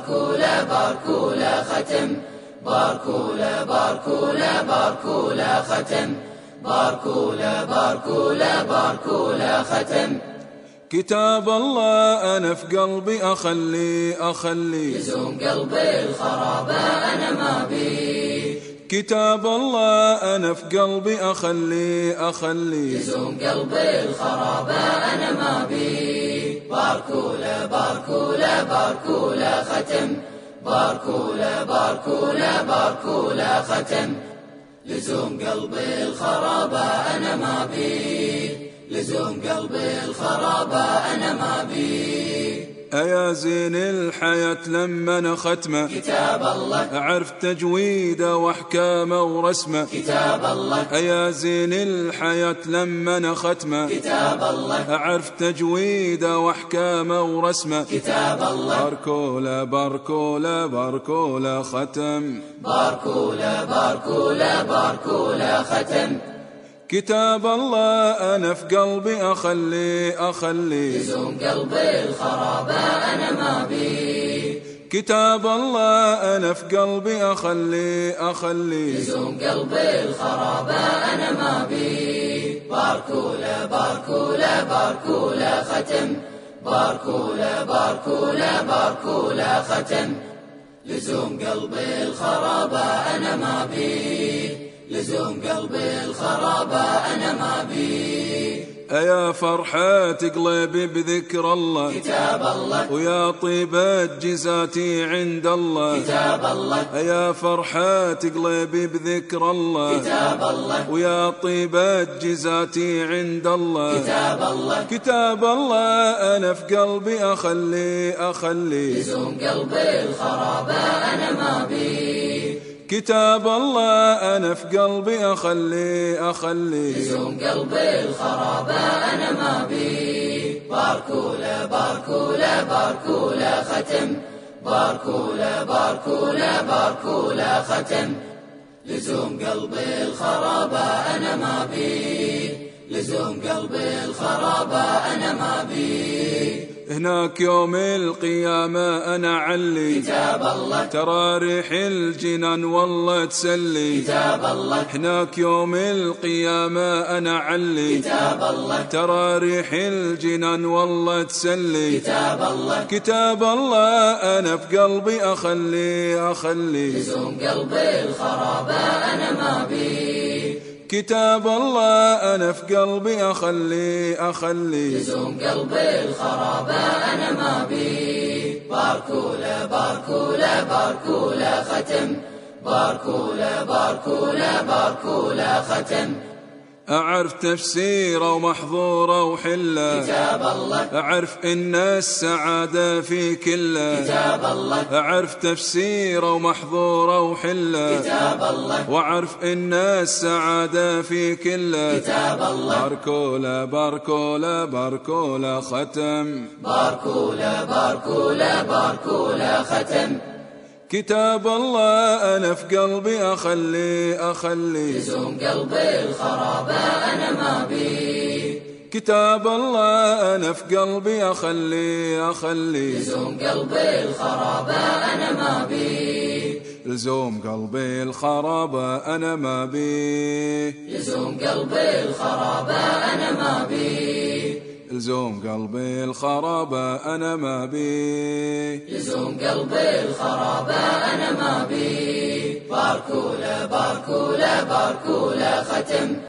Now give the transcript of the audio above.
باركولا باركولا ختم، باركولا باركولا باركولا ختم، باركولا باركولا باركولا ختم. كتاب الله أنا في قلبي أخلي يزوم قلبي الخرابة أنا ما بي. كتاب الله أنا في قلبي أخلي يزوم قلبي الخرابة أنا ما بي. باركولا باركولا باركولا ختم، باركولا باركولا باركولا ختم. لزوم قلبي الخرابة أنا ما بي، لزوم قلبي الخرابة أنا ما بي. أيا زين الحياة لما أنا ختمه كتاب الله، أعرف تجويده وأحكامه ورسمه. كتاب الله، أيا زين الحياة لما أنا ختمه كتاب الله، أعرف تجويده وأحكامه ورسمه. كتاب الله، باركولا باركولا باركولا ختم، باركولا باركولا باركولا ختم. كتاب الله أنا في قلبي أخلي يزوم قلبي الخرابة أنا ما بي. كتاب الله أنا في قلبي أخلي يزوم قلبي الخرابة أنا ما بي. باركولا باركولا باركولا ختم، باركولا باركولا باركولا ختم. لزوم قلبي الخرابة أنا ما بي، لزوم قلبي الخرابة أنا ما بي. أيا فرحة قلبي بذكر الله، كتاب الله، ويا طيبة جزاتي عند الله. كتاب الله، أيا فرحة قلبي بذكر الله، كتاب الله، ويا طيبة جزاتي عند الله. كتاب الله، كتاب الله أنا في قلبي أخلي يزوم قلبي الخرابة أنا ما بي. كتاب الله أنا في قلبي أخلي يزوم قلبي الخرابة أنا ما بي. باركولا باركولا باركولا ختم، باركولا باركولا باركولا ختم. لزوم قلبي الخرابة أنا ما بي، لزوم قلبي الخرابة أنا ما بي. هناك يوم القيامة أنا علي، كتاب الله، ترى ريح الجنان والله تسلي. كتاب الله، هناك يوم القيامة أنا علي، كتاب الله، ترى ريح الجنان والله تسلي. كتاب الله، كتاب الله أنا في قلبي أخلي يزوم قلبي الخرابة أنا ما بي. كتاب الله أنا في قلبي أخلي يزوم قلبي الخرابة أنا ما بي. باركولا باركولا باركولا ختم، باركولا باركولا باركولا ختم. أعرف تفسيره ومحظوره وحله، كتاب الله، أعرف إن السعادة في كله. كتاب الله، أعرف تفسيره ومحظوره وحله، كتاب الله، وأعرف إن السعادة في كله. كتاب الله، باركولا باركولا باركولا ختم، باركولا باركولا باركولا ختم. كتاب الله أنا في قلبي أخلي يزوم قلبي الخرابة أنا ما بي. كتاب الله أنا في قلبي أخلي يزوم قلبي الخرابة أنا ما بي. لزوم قلبي الخرابة أنا ما بي، يزوم قلبي الخرابة أنا ما بي. لزوم قلبي الخرابة أنا ما بي، يزوم قلبي الخرابة أنا ما بي. باركولا باركولا باركولا ختم.